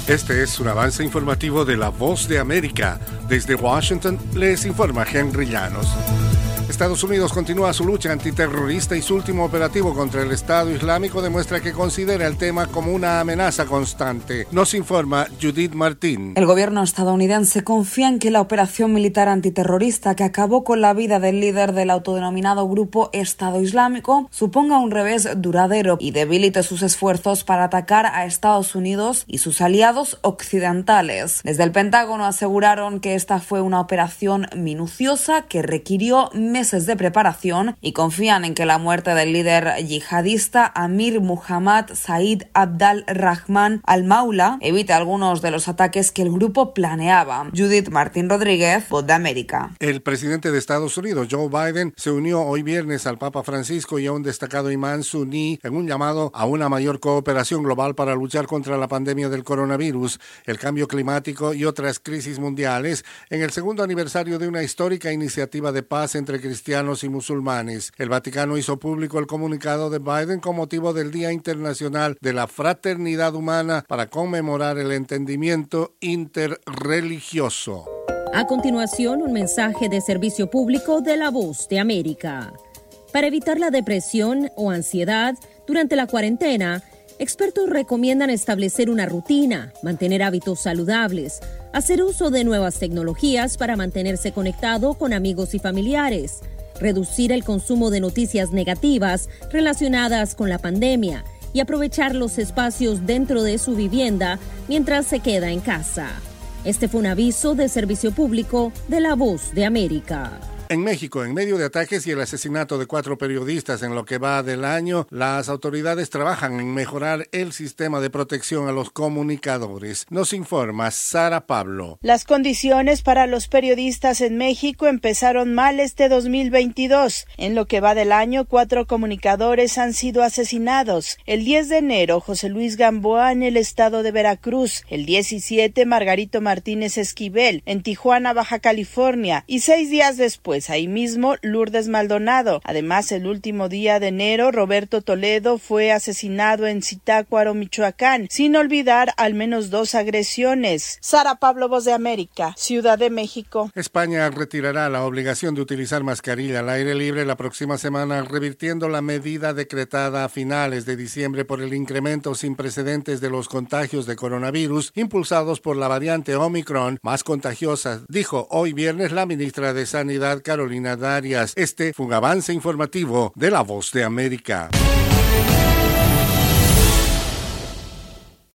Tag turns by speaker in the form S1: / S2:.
S1: Este es un avance informativo de La Voz de América. Desde Washington les informa Henry Llanos. Estados Unidos continúa su lucha antiterrorista y su último operativo contra el Estado Islámico demuestra que considera el tema como una amenaza constante. Nos informa Judith Martín.
S2: El gobierno estadounidense confía en que la operación militar antiterrorista que acabó con la vida del líder del autodenominado grupo Estado Islámico suponga un revés duradero y debilite sus esfuerzos para atacar a Estados Unidos y sus aliados occidentales. Desde el Pentágono aseguraron que esta fue una operación minuciosa que requirió meses de preparación y confían en que la muerte del líder yihadista Amir Muhammad Said Abd al-Rahman al-Maula evite algunos de los ataques que el grupo planeaba. Judith Martín Rodríguez, Voz de América.
S1: El presidente de Estados Unidos, Joe Biden, se unió hoy viernes al Papa Francisco y a un destacado imán suní en un llamado a una mayor cooperación global para luchar contra la pandemia del coronavirus, el cambio climático y otras crisis mundiales en el segundo aniversario de una histórica iniciativa de paz entre cristianos y musulmanes. El Vaticano hizo público el comunicado de Biden con motivo del Día Internacional de la Fraternidad Humana para conmemorar el entendimiento interreligioso.
S3: A continuación, un mensaje de servicio público de La Voz de América. Para evitar la depresión o ansiedad durante la cuarentena, expertos recomiendan establecer una rutina, mantener hábitos saludables, hacer uso de nuevas tecnologías para mantenerse conectado con amigos y familiares, reducir el consumo de noticias negativas relacionadas con la pandemia y aprovechar los espacios dentro de su vivienda mientras se queda en casa. Este fue un aviso de servicio público de La Voz de América.
S1: En México, en medio de ataques y el asesinato de 4 periodistas en lo que va del año, las autoridades trabajan en mejorar el sistema de protección a los comunicadores. Nos informa Sara Pablo.
S4: Las condiciones para los periodistas en México empezaron mal este 2022. En lo que va del año, 4 comunicadores han sido asesinados. El 10 de enero, José Luis Gamboa en el estado de Veracruz. El 17, Margarito Martínez Esquivel en Tijuana, Baja California. Y 6 días después, ahí mismo, Lourdes Maldonado. Además, el último día de enero, Roberto Toledo fue asesinado en Zitácuaro, Michoacán, sin olvidar al menos 2 agresiones. Sara Pablo, Voz de América, Ciudad de México.
S1: España retirará la obligación de utilizar mascarilla al aire libre la próxima semana, revirtiendo la medida decretada a finales de diciembre por el incremento sin precedentes de los contagios de coronavirus, impulsados por la variante Omicron, más contagiosa, dijo hoy viernes la ministra de Sanidad, Carolina Darias. Este fue un avance informativo de La Voz de América.